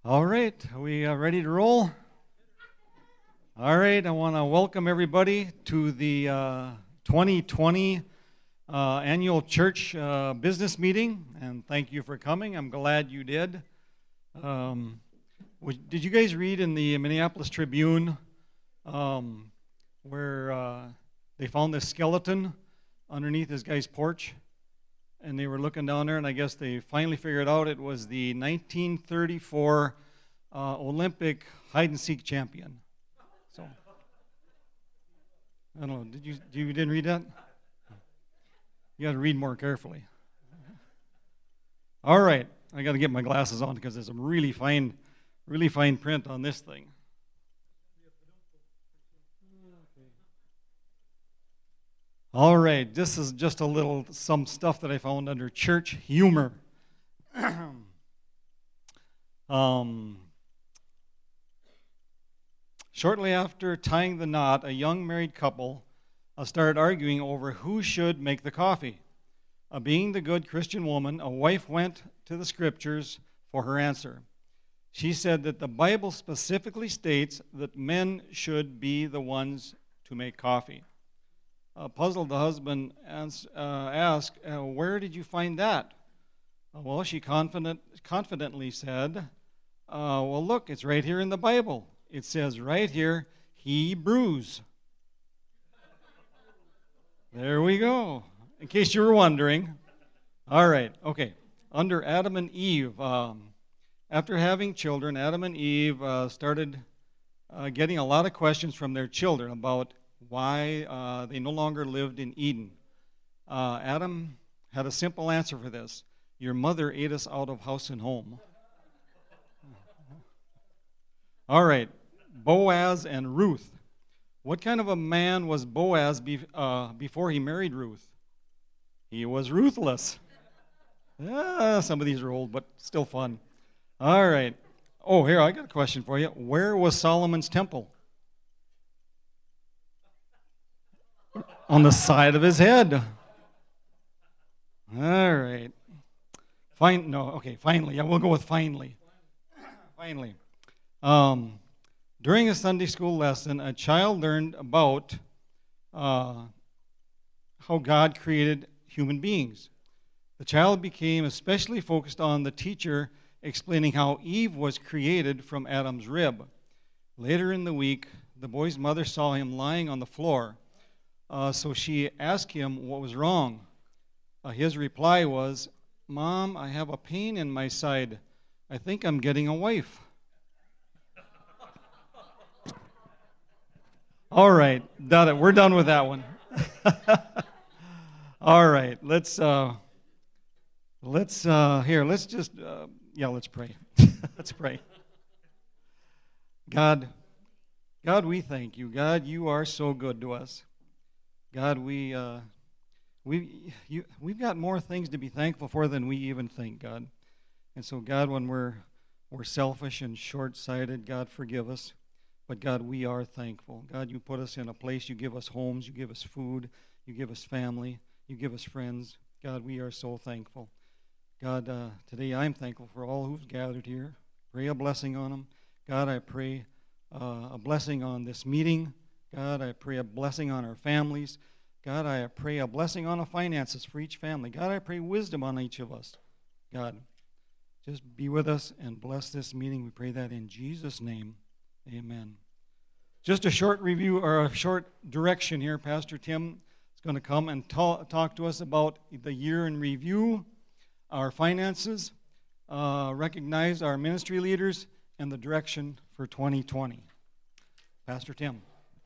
All right, are we ready to roll? All right, I want to welcome everybody to the 2020 annual church business meeting, and thank you for coming. I'm glad you did. Did you guys read in the Minneapolis Tribune where they found this skeleton underneath this guy's porch? And they were looking down there, and I guess they finally figured out it was the 1934 Olympic hide-and-seek champion. So, I don't know, you didn't read that? You got to read more carefully. All right, I got to get my glasses on because there's some really fine print on this thing. All right, this is just some stuff that I found under church humor. Shortly after tying the knot, a young married couple started arguing over who should make the coffee. Being the good Christian woman, a wife went to the scriptures for her answer. She said that the Bible specifically states that men should be the ones to make coffee. Puzzled, the husband asked, where did you find that? Well, she confidently said, well, look, it's right here in the Bible. It says right here, he brews. There we go. In case you were wondering. All right, okay. Under Adam and Eve, after having children, Adam and Eve started getting a lot of questions from their children about why they no longer lived in Eden. Adam had a simple answer for this. Your mother ate us out of house and home. All right, Boaz and Ruth. What kind of a man was Boaz before he married Ruth? He was ruthless. Some of these are old, but still fun. All right. Oh, here, I got a question for you. Where was Solomon's temple? On the side of his head. All right. Finally. I will go with finally. Finally. During a Sunday school lesson, a child learned about how God created human beings. The child became especially focused on the teacher explaining how Eve was created from Adam's rib. Later in the week, the boy's mother saw him lying on the floor. So she asked him what was wrong. His reply was, Mom, I have a pain in my side. I think I'm getting a wife. All right, we're done with that one. All right, let's pray. Let's pray. Let's pray. God, we thank you. God, you are so good to us. God, we've got more things to be thankful for than we even think, God. And so, God, when we're selfish and short-sighted, God, forgive us. But, God, we are thankful. God, you put us in a place. You give us homes. You give us food. You give us family. You give us friends. God, we are so thankful. God, today I'm thankful for all who've gathered here. Pray a blessing on them. God, I pray a blessing on this meeting. God, I pray a blessing on our families. God, I pray a blessing on the finances for each family. God, I pray wisdom on each of us. God, just be with us and bless this meeting. We pray that in Jesus' name. Amen. Just a short review or a short direction here. Pastor Tim is going to come and talk to us about the year in review, our finances, recognize our ministry leaders, and the direction for 2020. Pastor Tim.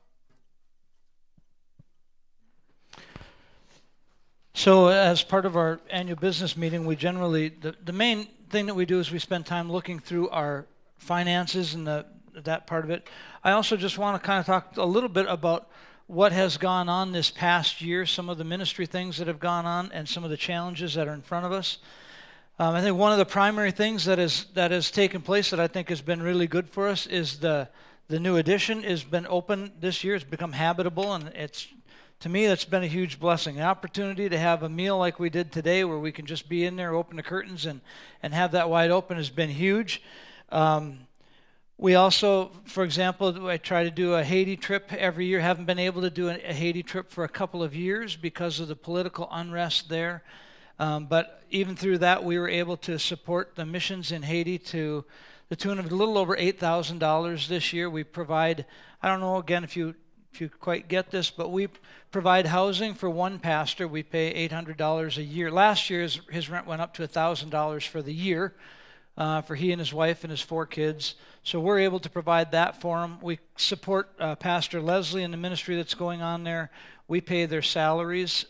So as part of our annual business meeting, we generally, the main thing that we do is we spend time looking through our finances and that part of it. I also just want to kind of talk a little bit about what has gone on this past year, some of the ministry things that have gone on, and some of the challenges that are in front of us. I think one of the primary things that has taken place that I think has been really good for us is the new addition has been open this year. It's become habitable, and to me, that's been a huge blessing. The opportunity to have a meal like we did today where we can just be in there, open the curtains, and have that wide open has been huge. We also, for example, I try to do a Haiti trip every year. Haven't been able to do a Haiti trip for a couple of years because of the political unrest there. But even through that, we were able to support the missions in Haiti to the tune of a little over $8,000 this year. We provide, I don't know, again, if you quite get this, but we provide housing for one pastor. We pay $800 a year. Last year, his rent went up to $1,000 for the year for he and his wife and his 4 kids. So we're able to provide that for him. We support Pastor Leslie and the ministry that's going on there. We pay their salaries.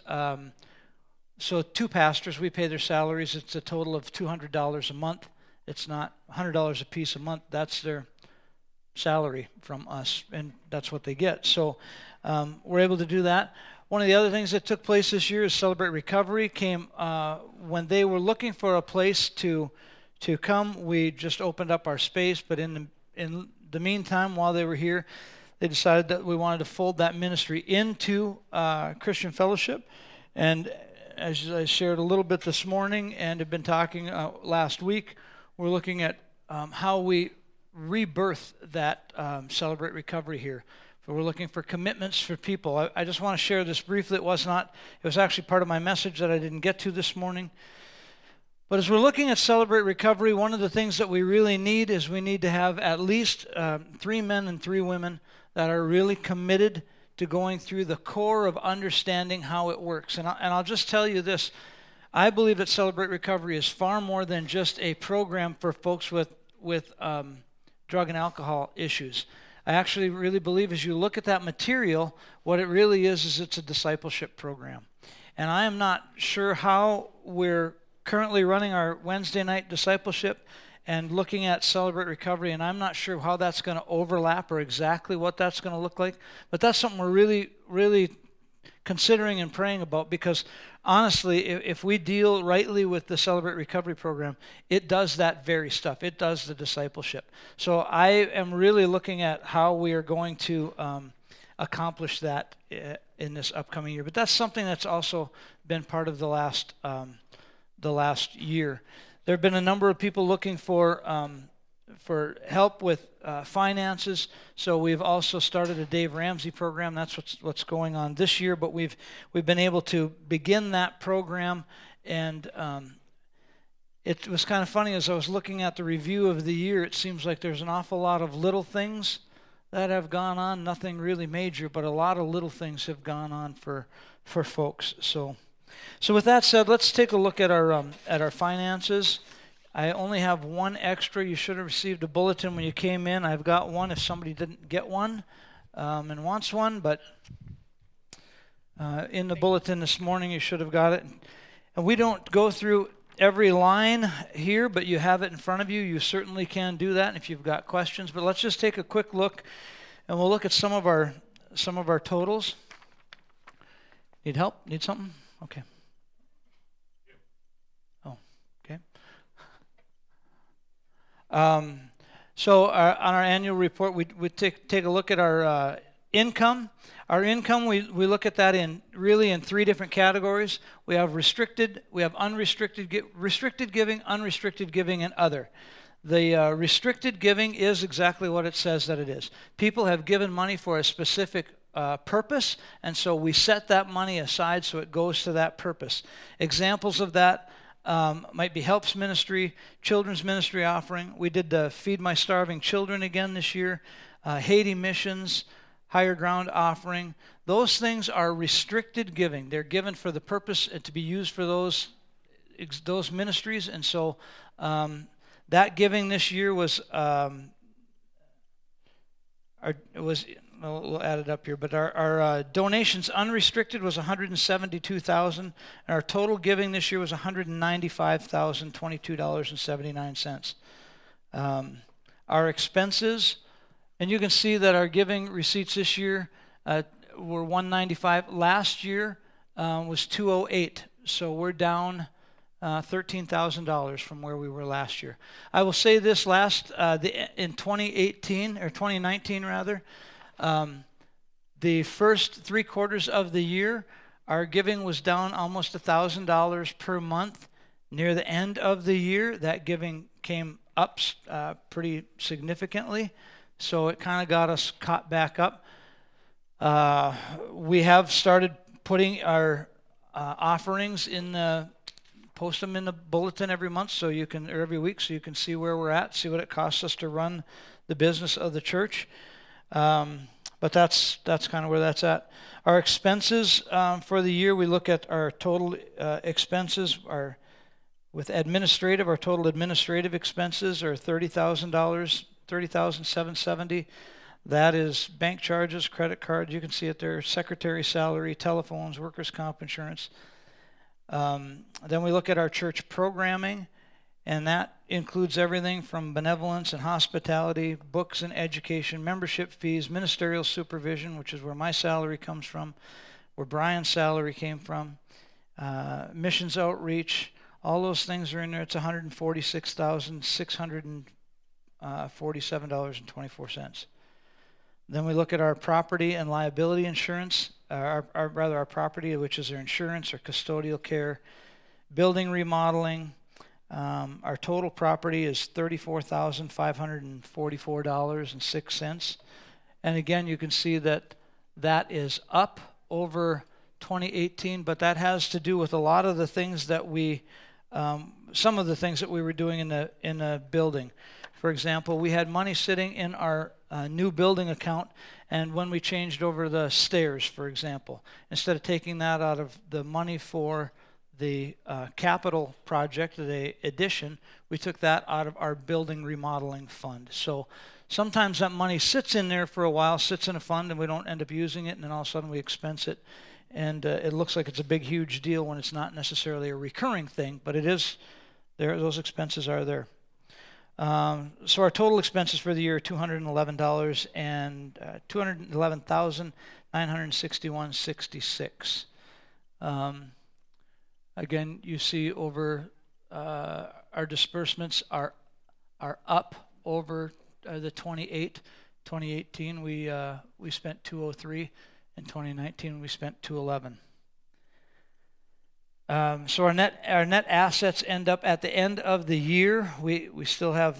So 2 pastors, we pay their salaries. It's a total of $200 a month. It's not $100 a piece a month. That's their salary from us, and that's what they get. So we're able to do that. One of the other things that took place this year is Celebrate Recovery came when they were looking for a place to come. We just opened up our space, but in the meantime, while they were here, they decided that we wanted to fold that ministry into Christian Fellowship. And as I shared a little bit this morning and have been talking last week, we're looking at how we rebirth that Celebrate Recovery here. So we're looking for commitments for people. I just want to share this briefly. It was actually part of my message that I didn't get to this morning. But as we're looking at Celebrate Recovery, one of the things that we really need is we need to have at least 3 men and 3 women that are really committed to going through the core of understanding how it works. And I'll just tell you this. I believe that Celebrate Recovery is far more than just a program for folks with drug and alcohol issues. I actually really believe as you look at that material, what it really is it's a discipleship program. And I am not sure how we're currently running our Wednesday night discipleship and looking at Celebrate Recovery, and I'm not sure how that's going to overlap or exactly what that's going to look like, but that's something we're really, really considering and praying about, because honestly, if we deal rightly with the Celebrate Recovery program, it does that very stuff. It does the discipleship. So I am really looking at how we are going to accomplish that in this upcoming year. But that's something that's also been part of the last year. There have been a number of people looking for help with finances. So we've also started a Dave Ramsey program. That's what's going on this year. But we've been able to begin that program, and it was kind of funny as I was looking at the review of the year. It seems like there's an awful lot of little things that have gone on. Nothing really major, but a lot of little things have gone on for folks. So with that said, let's take a look at our finances. I only have one extra. You should have received a bulletin when you came in. I've got one if somebody didn't get one and wants one, but in the bulletin this morning you should have got it. And we don't go through every line here, but you have it in front of you. You certainly can do that if you've got questions. But let's just take a quick look, and we'll look at some of our totals. Need help? Need something? Okay. Oh, okay. So on our annual report, we take a look at our income. Our income, we look at that in 3 different categories. We have restricted, we have restricted giving, unrestricted giving, and other. The restricted giving is exactly what it says that it is. People have given money for a specific purpose, and so we set that money aside so it goes to that purpose. Examples of that might be Helps Ministry, Children's Ministry offering. We did the Feed My Starving Children again this year, Haiti Missions, Higher Ground offering. Those things are restricted giving. They're given for the purpose to be used for those ministries, and so that giving this year was we'll add it up here, but our donations unrestricted was $172,000, and our total giving this year was $195,022.79. Our expenses, and you can see that our giving receipts this year were $195. Last year was $208, so we're down $13,000 from where we were last year. I will say this: in 2019 rather. The first 3 quarters of the year, our giving was down almost $1,000 per month. Near the end of the year, that giving came up pretty significantly, so it kind of got us caught back up. We have started putting our offerings post them in the bulletin every month, or every week, so you can see where we're at, see what it costs us to run the business of the church. But that's kind of where that's at. Our expenses for the year, we look at our total expenses. Our total administrative expenses are $30,000, $30,770. That is bank charges, credit cards. You can see it there. Secretary salary, telephones, workers' comp insurance. Then we look at our church programming, and that includes everything from benevolence and hospitality, books and education, membership fees, ministerial supervision, which is where my salary comes from, where Brian's salary came from, missions outreach. All those things are in there. It's $146,647.24. Then we look at our property and liability insurance, our property, which is our insurance, our custodial care, building remodeling. Our total property is $34,544.06. And again, you can see that is up over 2018, but that has to do with a lot of the things that some of the things that we were doing in the building. For example, we had money sitting in our new building account, and when we changed over the stairs, for example, instead of taking that out of the money for the capital project, the addition, we took that out of our building remodeling fund. So sometimes that money sits in there for a while, sits in a fund, and we don't end up using it, and then all of a sudden we expense it. And it looks like it's a big, huge deal when it's not necessarily a recurring thing, but it is there. Those expenses are there. So our total expenses for the year are $211 and $211,961.66. Again, you see over our disbursements are up over the 2018. We spent $203. In 2019, we spent $211. So our net assets end up at the end of the year. We still have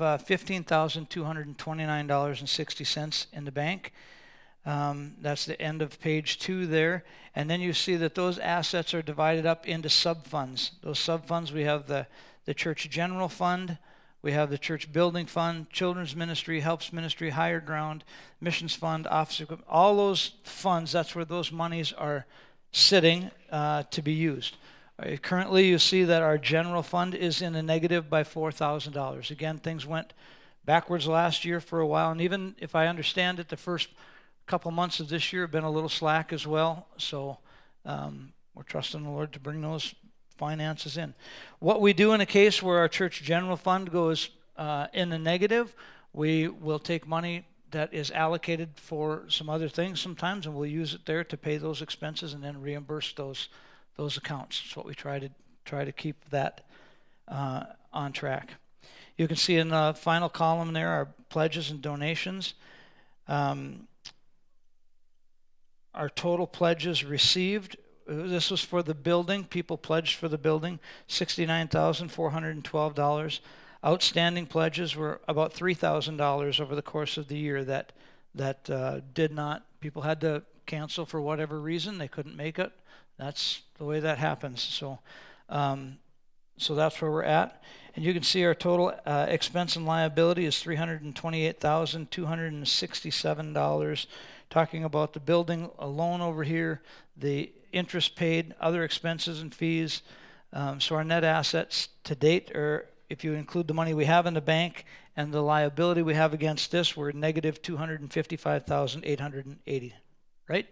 $15,229.60 in the bank. That's the end of page 2 there. And then you see that those assets are divided up into sub-funds. Those sub-funds, we have the church general fund, we have the church building fund, children's ministry, helps ministry, higher ground, missions fund, office equipment. All those funds, that's where those monies are sitting to be used. Currently, you see that our general fund is in a negative by $4,000. Again, things went backwards last year for a while, and even if I understand it, the first couple months of this year have been a little slack as well. So we're trusting the Lord to bring those finances in. What we do in a case where our church general fund goes in the negative, we will take money that is allocated for some other things sometimes, and we'll use it there to pay those expenses and then reimburse those accounts. That's what we try to keep that on track. You can see in the final column there our pledges and donations. Our total pledges received, this was for the building, people pledged for the building, $69,412. Outstanding pledges were about $3,000 over the course of the year that did not, people had to cancel for whatever reason, they couldn't make it. That's the way that happens. So that's where we're at. And you can see our total expense and liability is $328,267. Talking about the building alone over here, the interest paid, other expenses and fees. So our net assets to date, or if you include the money we have in the bank and the liability we have against this, we're negative $255,880, right?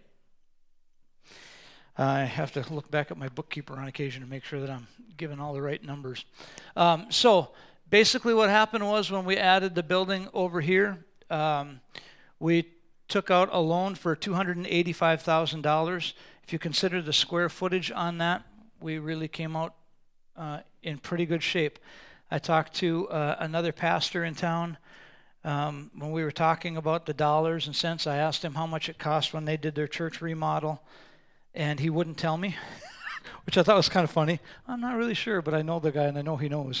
I have to look back at my bookkeeper on occasion to make sure that I'm giving all the right numbers. So basically what happened was when we added the building over here, we took out a loan for $285,000. If you consider the square footage on that, we really came out in pretty good shape. I talked to another pastor in town. When we were talking about the dollars and cents, I asked him how much it cost when they did their church remodel, and he wouldn't tell me, which I thought was kind of funny. I'm not really sure, but I know the guy and I know he knows.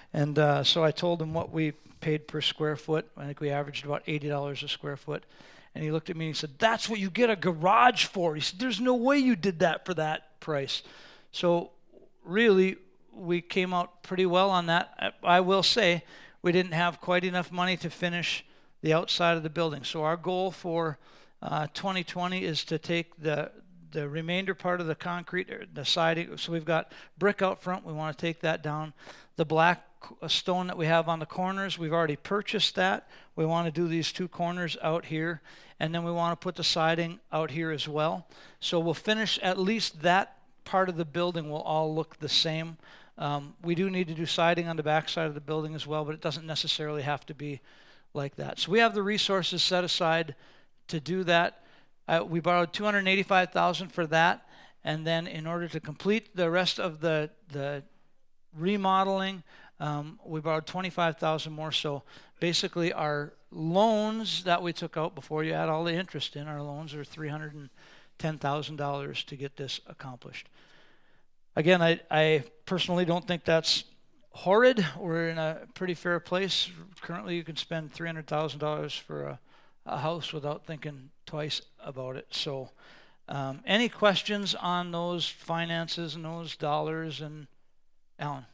And so I told him what we paid per square foot. I think we averaged about $80 a square foot. And he looked at me and he said, "That's what you get a garage for." He said, "There's no way you did that for that price." So really, we came out pretty well on that. I will say we didn't have quite enough money to finish the outside of the building. So our goal for 2020 is to take the remainder part of the concrete, or the siding. So we've got brick out front. We want to take that down. The black stone that we have on the corners, we've already purchased that. We want to do these two corners out here, and then we want to put the siding out here as well. So we'll finish at least that part of the building will all look the same. We do need to do siding on the back side of the building as well, but it doesn't necessarily have to be like that. So we have the resources set aside to do that. We borrowed $285,000 for that, and then in order to complete the rest of the remodeling, we borrowed $25,000 more. So basically our loans that we took out before you add all the interest in, our loans are $310,000 to get this accomplished. Again, I personally don't think that's horrid. We're in a pretty fair place. Currently, you can spend $300,000 for a house without thinking twice about it. So any questions on those finances and those dollars? And Alan?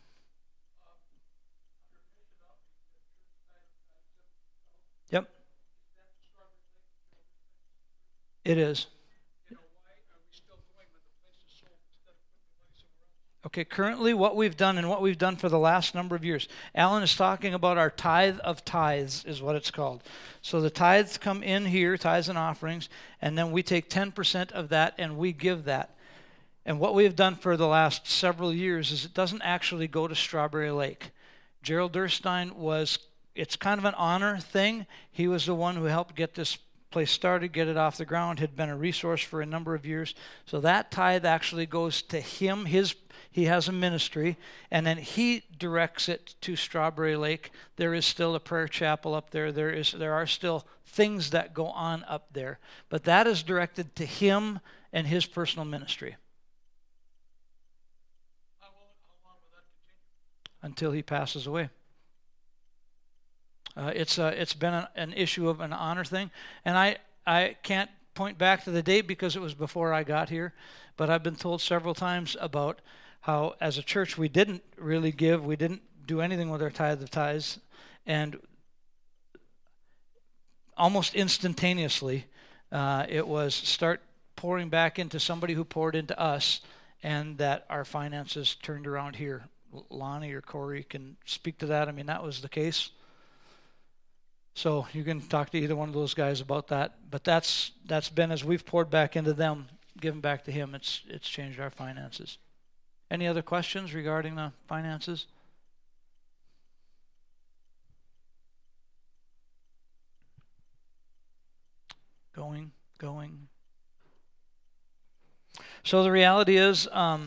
Yep. It is. Okay, currently what we've done and what we've done for the last number of years, Alan is talking about our tithe of tithes is what it's called. So the tithes come in here, tithes and offerings, and then we take 10% of that and we give that. And what we've done for the last several years is it doesn't actually go to Strawberry Lake. Gerald Durstein it's kind of an honor thing. He was the one who helped get this place started, get it off the ground, had been a resource for a number of years. So that tithe actually goes to him. He has a ministry, and then he directs it to Strawberry Lake. There is still a prayer chapel up there. There are still things that go on up there. But that is directed to him and his personal ministry. How long will that continue? Until he passes away. It's been an issue of an honor thing, and I can't point back to the date because it was before I got here, but I've been told several times about how as a church we didn't really give, we didn't do anything with our tithe of tithes, and almost instantaneously it was start pouring back into somebody who poured into us, and that our finances turned around here. Lonnie or Corey can speak to that. I mean, that was the case. So you can talk to either one of those guys about that. But that's been, as we've poured back into them, given back to him, it's changed our finances. Any other questions regarding the finances? Going. So the reality is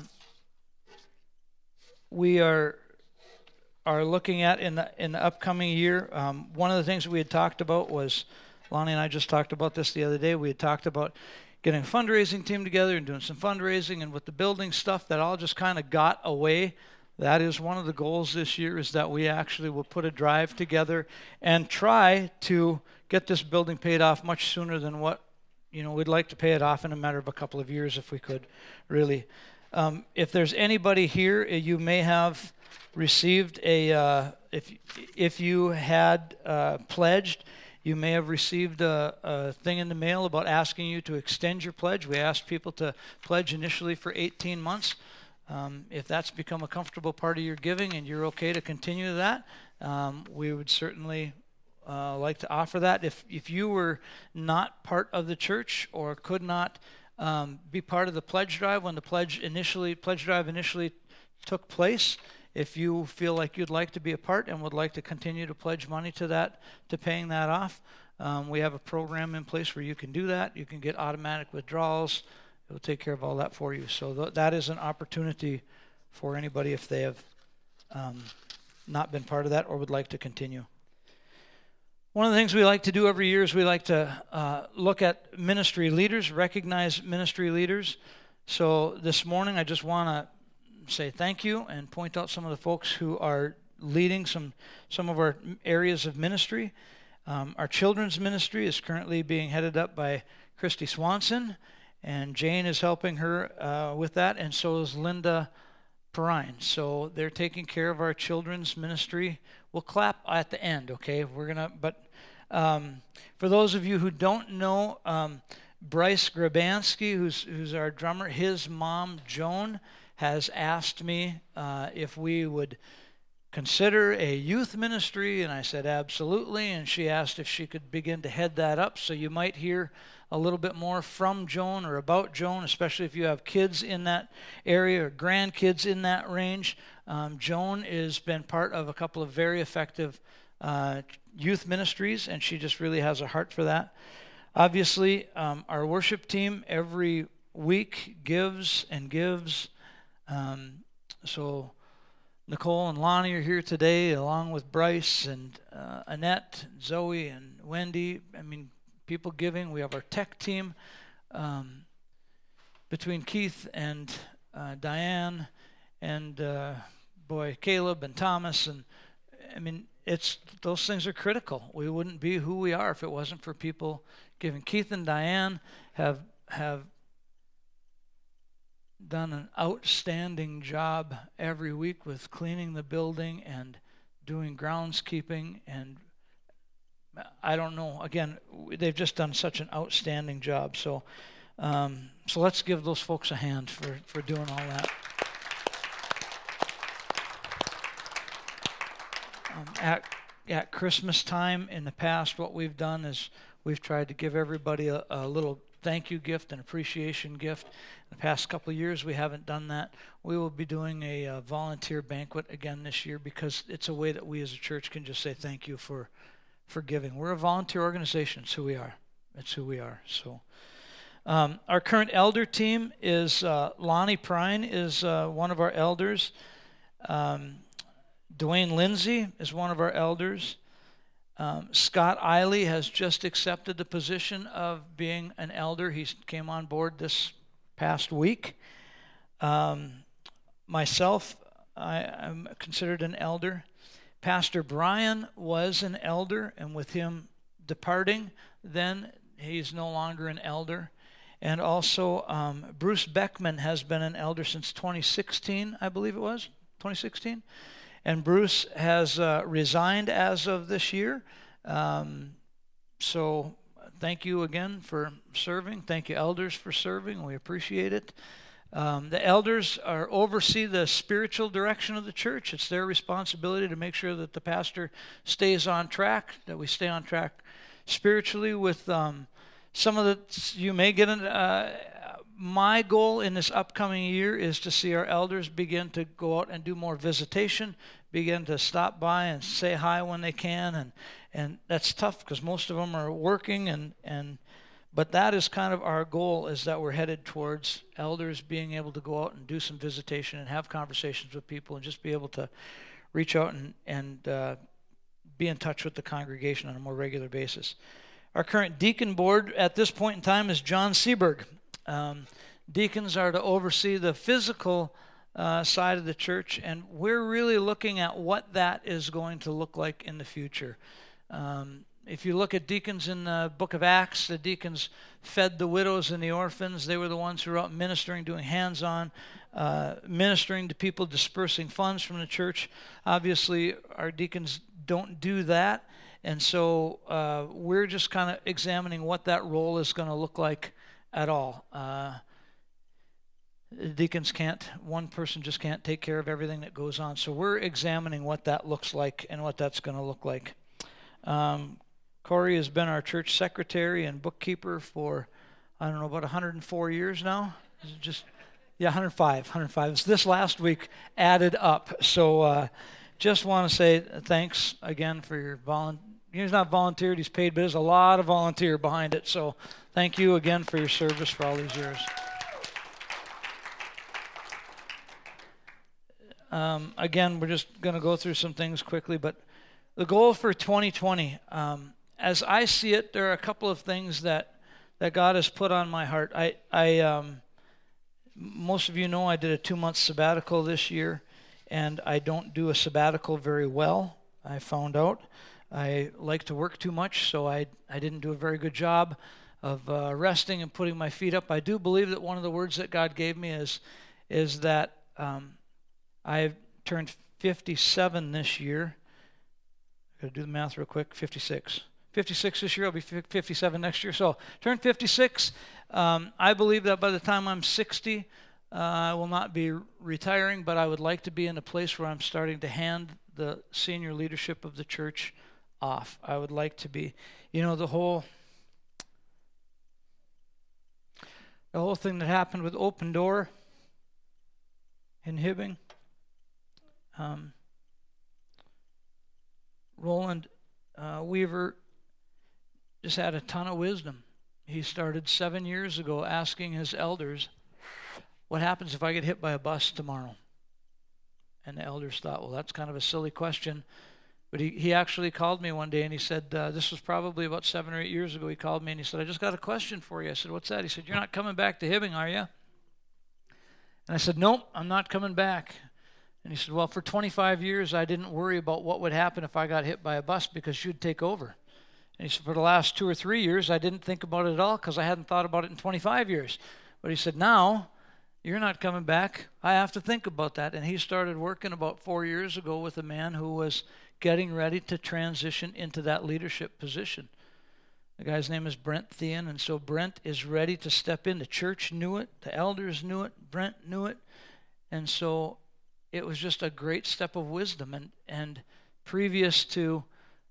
we are looking at in the upcoming year. One of the things we had talked about was, Lonnie and I just talked about this the other day. We had talked about getting a fundraising team together and doing some fundraising, and with the building stuff, that all just kind of got away. That is one of the goals this year, is that we actually will put a drive together and try to get this building paid off much sooner than what, we'd like to pay it off in a matter of a couple of years if we could, really. If there's anybody here, you may have received if you had pledged, you may have received a thing in the mail about asking you to extend your pledge. We asked people to pledge initially for 18 months. If that's become a comfortable part of your giving and you're okay to continue that, we would certainly like to offer that. If you were not part of the church or could not be part of the pledge drive when the pledge drive initially took place, if you feel like you'd like to be a part and would like to continue to pledge money to that, to paying that off, we have a program in place where you can do that. You can get automatic withdrawals. It will take care of all that for you. So that is an opportunity for anybody if they have not been part of that or would like to continue. One of the things we like to do every year is we like to look at ministry leaders, recognize ministry leaders. So this morning I just want to say thank you and point out some of the folks who are leading some of our areas of ministry. Our children's ministry is currently being headed up by Christy Swanson, and Jane is helping her with that, and so is Linda Perrine. So they're taking care of our children's ministry. We'll clap at the end, okay? But for those of you who don't know, Bryce Grabansky, who's our drummer, his mom, Joan, has asked me if we would consider a youth ministry, and I said absolutely, and she asked if she could begin to head that up. So you might hear a little bit more from Joan or about Joan, especially if you have kids in that area or grandkids in that range. Joan has been part of a couple of very effective youth ministries, and she just really has a heart for that. Obviously, our worship team every week gives and gives. So Nicole and Lonnie are here today, along with Bryce and Annette, Zoe, and Wendy. I mean, people giving. We have our tech team between Keith and Diane and Caleb and Thomas. And I mean, those things are critical. We wouldn't be who we are if it wasn't for people giving. Keith and Diane have done an outstanding job every week with cleaning the building and doing groundskeeping, and I don't know, again, they've just done such an outstanding job. So let's give those folks a hand for doing all that. At Christmas time in the past, what we've done is we've tried to give everybody a little thank you gift, an appreciation gift. In the past couple of years, we haven't done that. We will be doing a volunteer banquet again this year, because it's a way that we as a church can just say thank you for giving. We're a volunteer organization. It's who we are. It's who we are. So our current elder team is Lonnie Prine is one of our elders. Dwayne Lindsay is one of our elders. Scott Eiley has just accepted the position of being an elder. He came on board this past week. Myself, I'm considered an elder. Pastor Brian was an elder, and with him departing, then he's no longer an elder. And also, Bruce Beckman has been an elder since 2016, I believe it was, 2016. And Bruce has resigned as of this year. So thank you again for serving. Thank you, elders, for serving. We appreciate it. The elders oversee the spiritual direction of the church. It's their responsibility to make sure that the pastor stays on track, that we stay on track spiritually with some of the, you may get my goal in this upcoming year is to see our elders begin to go out and do more visitation, begin to stop by and say hi when they can, and that's tough because most of them are working, but that is kind of our goal, is that we're headed towards elders being able to go out and do some visitation and have conversations with people and just be able to reach out and be in touch with the congregation on a more regular basis. Our current deacon board at this point in time is John Seberg. Deacons are to oversee the physical side of the church, and we're really looking at what that is going to look like in the future. If you look at deacons in the book of Acts, the deacons fed the widows and the orphans. They were the ones who were out ministering, doing hands-on, ministering to people, dispersing funds from the church. Obviously, our deacons don't do that, and so we're just kind of examining what that role is going to look like at all. Deacons can't, one person just can't take care of everything that goes on. So we're examining what that looks like and what that's going to look like. Corey has been our church secretary and bookkeeper for, I don't know, about 104 years now. Is it just, yeah, 105. It's this last week added up. So just want to say thanks again for your He's not volunteered, he's paid, but there's a lot of volunteer behind it. So thank you again for your service for all these years. Again, we're just going to go through some things quickly, but the goal for 2020, as I see it, there are a couple of things that God has put on my heart. Most of you know I did a 2-month sabbatical this year, and I don't do a sabbatical very well. I found out I like to work too much, so I didn't do a very good job of resting and putting my feet up. I do believe that one of the words that God gave me is that I've turned 57 this year. Got to do the math real quick. 56 this year. I'll be 57 next year. So turn 56. I believe that by the time I'm 60, I will not be retiring, but I would like to be in a place where I'm starting to hand the senior leadership of the church off. I would like to be, the whole thing that happened with Open Door in Hibbing. Roland Weaver just had a ton of wisdom. He started 7 years ago asking his elders, what happens if I get hit by a bus tomorrow? And the elders thought, well, that's kind of a silly question. But he actually called me one day and he said, this was probably about 7 or 8 years ago. He called me and he said, I just got a question for you. I said, what's that? He said, you're not coming back to Hibbing, are you? And I said, nope, I'm not coming back. And he said, well, for 25 years, I didn't worry about what would happen if I got hit by a bus because you'd take over. And he said, for the last 2 or 3 years, I didn't think about it at all because I hadn't thought about it in 25 years. But he said, now, you're not coming back. I have to think about that. And he started working about 4 years ago with a man who was getting ready to transition into that leadership position. The guy's name is Brent Thean, and so Brent is ready to step in. The church knew it. The elders knew it. Brent knew it. And so it was just a great step of wisdom. And previous to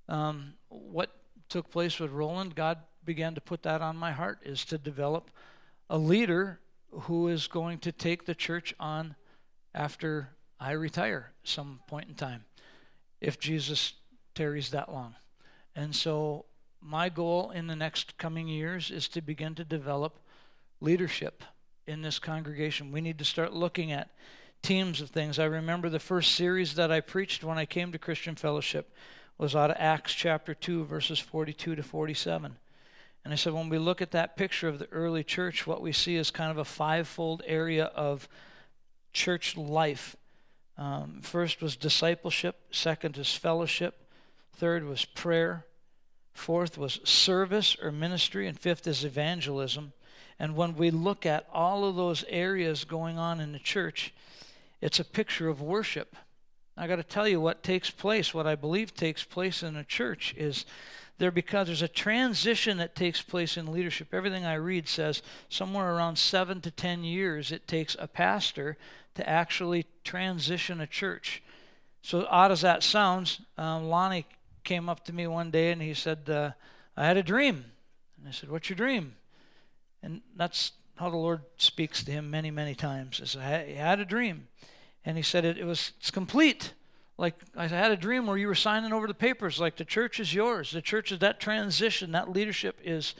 what took place with Roland, God began to put that on my heart, is to develop a leader who is going to take the church on after I retire some point in time, if Jesus tarries that long. And so my goal in the next coming years is to begin to develop leadership in this congregation. We need to start looking at teams of things. I remember the first series that I preached when I came to Christian Fellowship was out of Acts chapter 2, verses 42 to 47. And I said, when we look at that picture of the early church, what we see is kind of a fivefold area of church life. First was discipleship. Second is fellowship. Third was prayer. Fourth was service or ministry. And fifth is evangelism. And when we look at all of those areas going on in the church, it's a picture of worship. I got to tell you what takes place, what I believe takes place in a church is because there's a transition that takes place in leadership. Everything I read says somewhere around 7 to 10 years it takes a pastor to actually transition a church. So odd as that sounds, Lonnie came up to me one day and he said, I had a dream. And I said, what's your dream? And that's how the Lord speaks to him many, many times. He said, I had a dream. And he said, it's complete. Like I had a dream where you were signing over the papers, like the church is yours. The church is that transition, that leadership is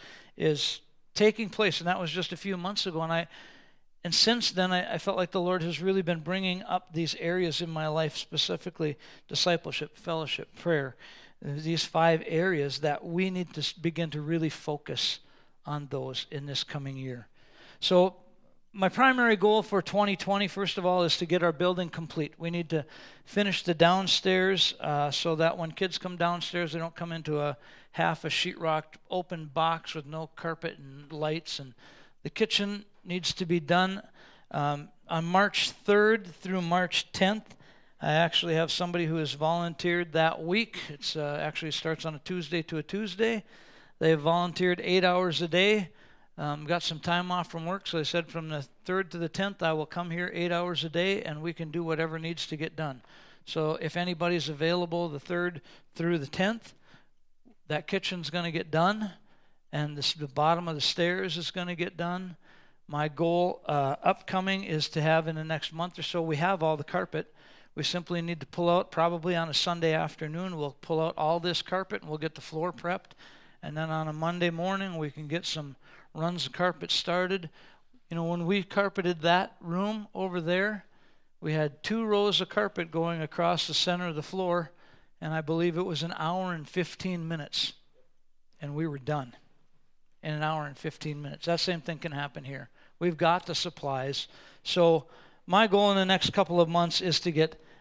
taking place. And that was just a few months ago. And since then, I felt like the Lord has really been bringing up these areas in my life, specifically discipleship, fellowship, prayer, these 5 areas that we need to begin to really focus on those in this coming year. So my primary goal for 2020, first of all, is to get our building complete. We need to finish the downstairs so that when kids come downstairs, they don't come into a half a sheetrock open box with no carpet and lights. And the kitchen needs to be done on March 3rd through March 10th. I actually have somebody who has volunteered that week. It's actually starts on a Tuesday to a Tuesday. They have volunteered 8 hours a day. Got some time off from work, so they said from the 3rd to the 10th, I will come here 8 hours a day, and we can do whatever needs to get done. So if anybody's available the 3rd through the 10th, that kitchen's going to get done, and the bottom of the stairs is going to get done. My goal upcoming is to have in the next month or so, we have all the carpet. We simply need to pull out, probably on a Sunday afternoon, we'll pull out all this carpet, and we'll get the floor prepped. And then on a Monday morning, we can get some runs of carpet started. You know, when we carpeted that room over there, we had 2 rows of carpet going across the center of the floor, and I believe it was an hour and 15 minutes. And we were done in an hour and 15 minutes. That same thing can happen here. We've got the supplies. So my goal in the next couple of months is to get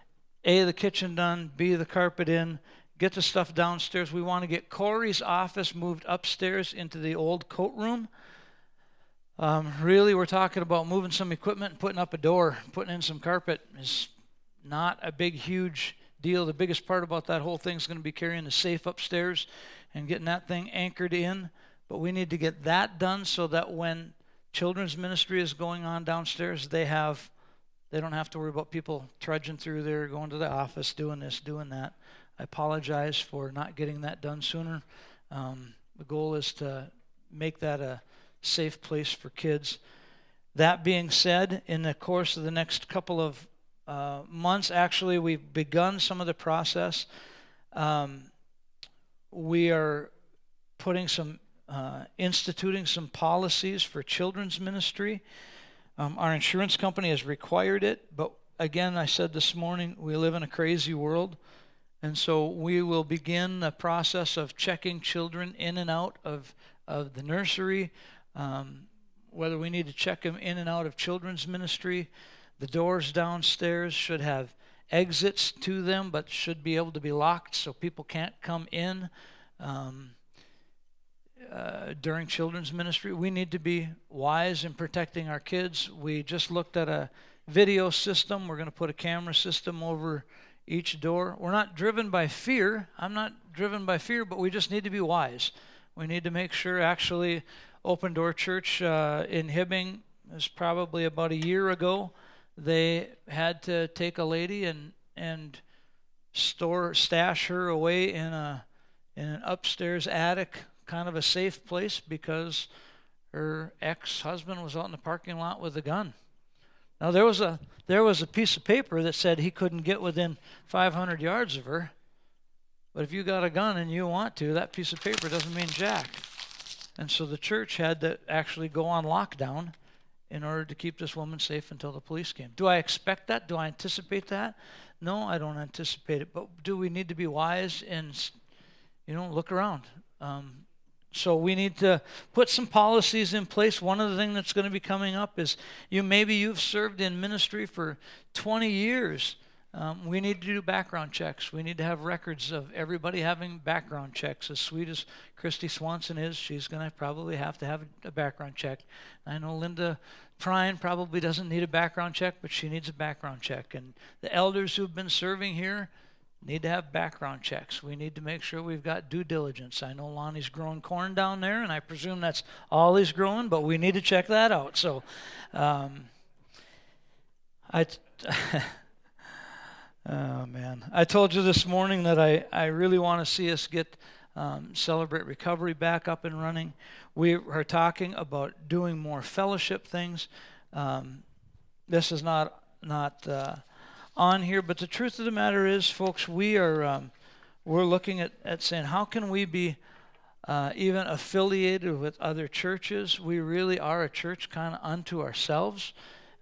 A, the kitchen done, B, the carpet in, get the stuff downstairs. We want to get Corey's office moved upstairs into the old coat room. Really, we're talking about moving some equipment and putting up a door, putting in some carpet is not a big, huge deal. The biggest part about that whole thing is going to be carrying the safe upstairs and getting that thing anchored in. But we need to get that done so that when children's ministry is going on downstairs, they don't have to worry about people trudging through there, going to the office, doing this, doing that. I apologize for not getting that done sooner. The goal is to make that a safe place for kids. That being said, in the course of the next couple of months, actually, we've begun some of the process. We are instituting some policies for children's ministry. Our insurance company has required it, but again, I said this morning, we live in a crazy world, and so we will begin the process of checking children in and out of the nursery, whether we need to check them in and out of children's ministry. The doors downstairs should have exits to them, but should be able to be locked so people can't come in during children's ministry. We need to be wise in protecting our kids. We just looked at a video system. We're going to put a camera system over each door. We're not driven by fear. I'm not driven by fear, but we just need to be wise. We need to make sure, actually, Open Door Church in Hibbing, is probably about a year ago, they had to take a lady and stash her away in an upstairs attic, kind of a safe place, because her ex-husband was out in the parking lot with a gun. Now there was a piece of paper that said he couldn't get within 500 yards of her, but if you got a gun and you want to, that piece of paper doesn't mean jack. And so the church had to actually go on lockdown in order to keep this woman safe until the police came. Do I expect that? Do I anticipate that? No, I don't anticipate it. But do we need to be wise and, look around? So we need to put some policies in place. One of the things that's going to be coming up is you've served in ministry for 20 years. We need to do background checks. We need to have records of everybody having background checks. As sweet as Christy Swanson is, she's going to probably have to have a background check. I know Linda Prine probably doesn't need a background check, but she needs a background check. And the elders who've been serving here need to have background checks. We need to make sure we've got due diligence. I know Lonnie's growing corn down there, and I presume that's all he's growing, but we need to check that out. So oh, man. I told you this morning that I really want to see us get Celebrate Recovery back up and running. We are talking about doing more fellowship things. This is not on here, but the truth of the matter is, folks, we're looking at saying, how can we be even affiliated with other churches? We really are a church kind of unto ourselves.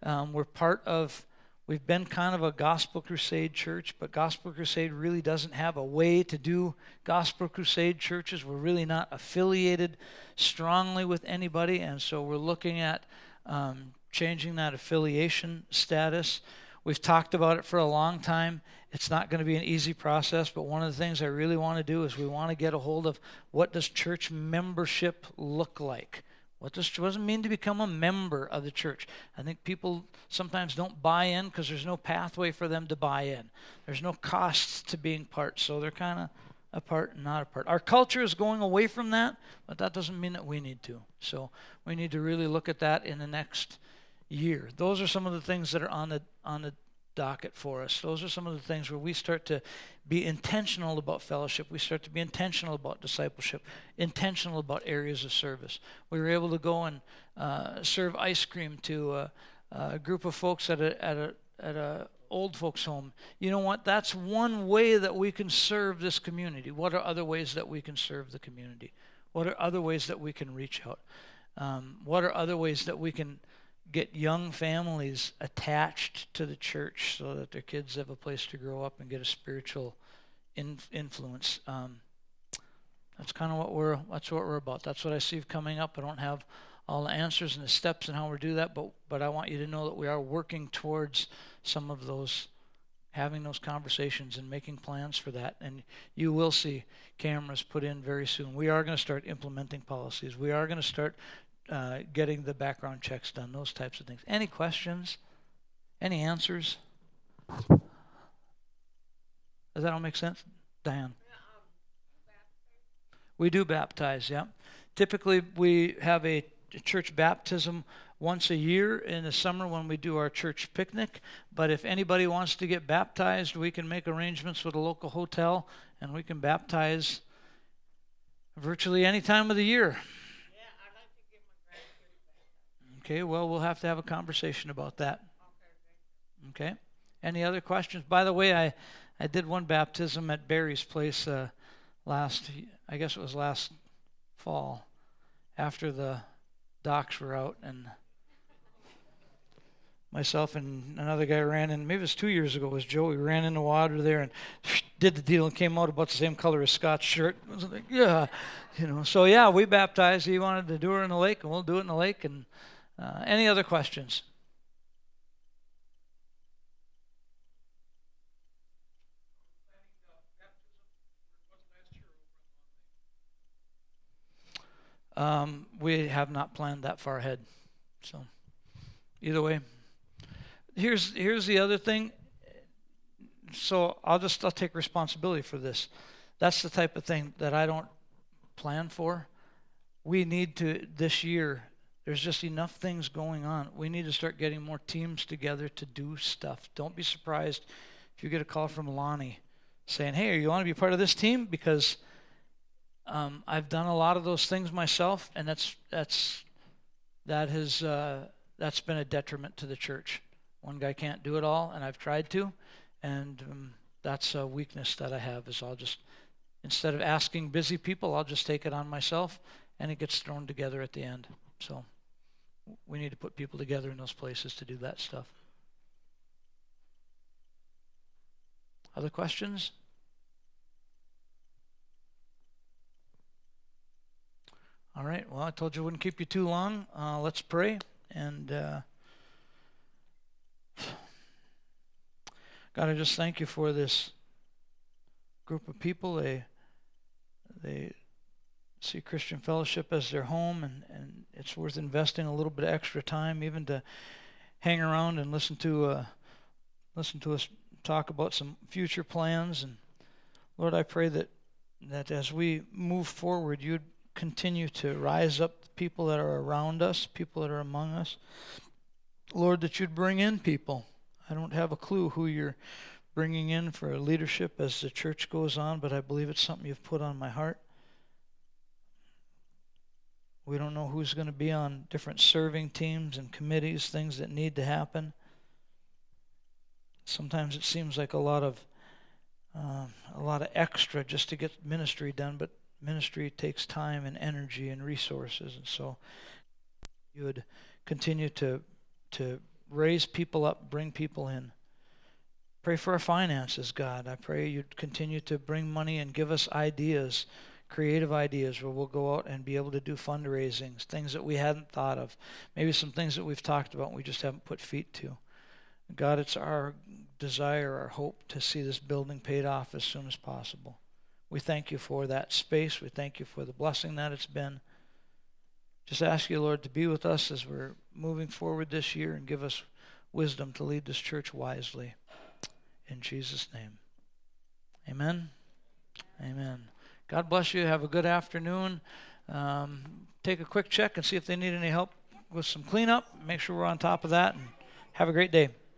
We've been kind of a Gospel Crusade church, but Gospel Crusade really doesn't have a way to do Gospel Crusade churches. We're really not affiliated strongly with anybody, and so we're looking at changing that affiliation status. We've talked about it for a long time. It's not going to be an easy process, but one of the things I really want to do is we want to get a hold of what does church membership look like. What does it mean to become a member of the church? I think people sometimes don't buy in because there's no pathway for them to buy in. There's no costs to being part, so they're kind of a part and not a part. Our culture is going away from that, but that doesn't mean that we need to. So we need to really look at that in the next year. Those are some of the things that are on the docket for us. Those are some of the things where we start to be intentional about fellowship. We start to be intentional about discipleship, intentional about areas of service. We were able to go and serve ice cream to a group of folks at a old folks home. You know what? That's one way that we can serve this community. What are other ways that we can serve the community? What are other ways that we can reach out? What are other ways that we can get young families attached to the church so that their kids have a place to grow up and get a spiritual influence? That's kind of what we're about. That's what I see coming up. I don't have all the answers and the steps and how we do that, but I want you to know that we are working towards some of those having those conversations and making plans for that. And you will see cameras put in very soon. We are going to start implementing policies. We are going to start getting the background checks done, those types of things. Any questions? Any answers? Does that all make sense? Diane? We do baptize, yeah. Typically, we have a church baptism once a year in the summer when we do our church picnic. But if anybody wants to get baptized, we can make arrangements with a local hotel, and we can baptize virtually any time of the year. Yeah, I'd like to get my grandkids back. Okay, well, we'll have to have a conversation about that. Okay, Okay? Any other questions? By the way, I did one baptism at Barry's place last fall, after the docks were out, and myself and another guy ran in, maybe it was 2 years ago, it was Joe. We ran in the water there and did the deal and came out about the same color as Scott's shirt. I was like, yeah, So yeah, we baptized. He wanted to do her in the lake, and we'll do it in the lake. And any other questions? We have not planned that far ahead. So either way. Here's the other thing. So I'll take responsibility for this. That's the type of thing that I don't plan for. We need to, this year, there's just enough things going on. We need to start getting more teams together to do stuff. Don't be surprised if you get a call from Lonnie saying, hey, you want to be part of this team? Because I've done a lot of those things myself, and that's been a detriment to the church. One guy can't do it all, and I've tried to, and that's a weakness that I have. Is I'll just, instead of asking busy people, I'll just take it on myself, and it gets thrown together at the end. So we need to put people together in those places to do that stuff. Other questions? All right, well, I told you I wouldn't keep you too long. Let's pray. And God, I just thank you for this group of people. They see Christian Fellowship as their home, and it's worth investing a little bit of extra time, even to hang around and listen to us talk about some future plans. And Lord, I pray that as we move forward, you'd continue to rise up the people that are around us, people that are among us. Lord, that you'd bring in people. I don't have a clue who you're bringing in for leadership as the church goes on, but I believe it's something you've put on my heart. We don't know who's going to be on different serving teams and committees, things that need to happen. Sometimes it seems like a lot of extra just to get ministry done, but ministry takes time and energy and resources, and so you would continue to raise people up, bring people in. Pray for our finances, God. I pray you'd continue to bring money and give us ideas, creative ideas, where we'll go out and be able to do fundraisings, things that we hadn't thought of, maybe some things that we've talked about and we just haven't put feet to. God, it's our desire, our hope to see this building paid off as soon as possible. We thank you for that space. We thank you for the blessing that it's been. Just ask you, Lord, to be with us as we're moving forward this year and give us wisdom to lead this church wisely. In Jesus' name. Amen. Amen. God bless you. Have a good afternoon. Take a quick check and see if they need any help with some cleanup. Make sure we're on top of that. And have a great day.